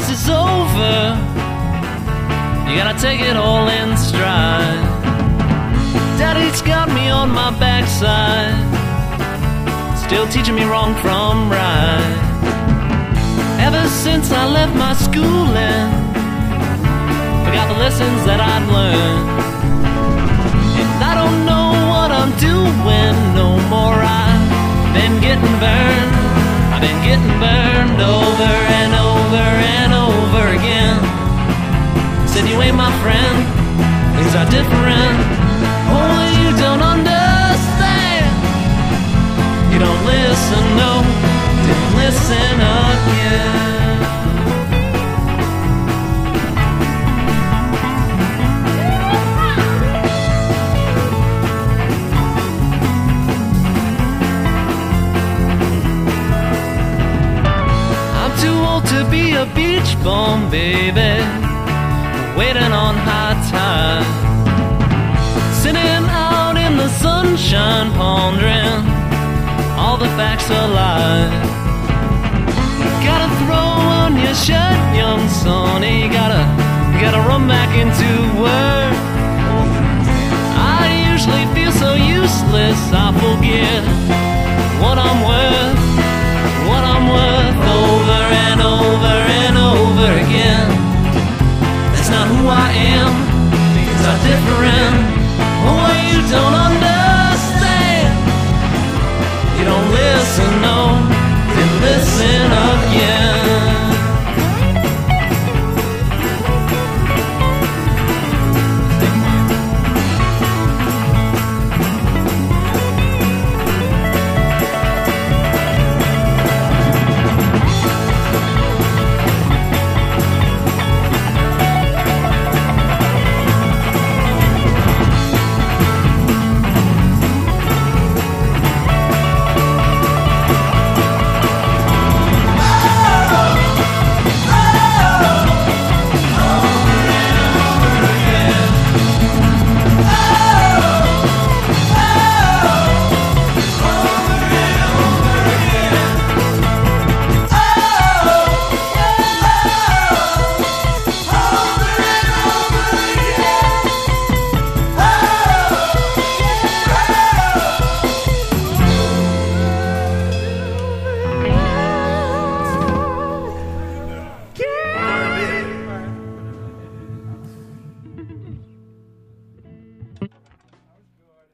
is over, you gotta take it all in stride. Daddy's got me on my backside, still teaching me wrong from right. Ever since I left my schooling, forgot the lessons that I'd learned. And I don't know what I'm doing no more. I've been getting burned, I've been getting burned over and over and over again. Said you ain't my friend, things are different. Oh, you don't understand. You don't listen, no, didn't listen again. I'm too old to be a beach bum, baby, waiting on high tide, sitting out in the sunshine, pondering all the facts of life. Gotta throw on your shirt, young sonny, gotta run back into work. I usually feel so useless, I forget what I'm worth, what I'm worth, over and over and over again. That's not who I am, things are different. Oh, you don't understand. You don't listen, no,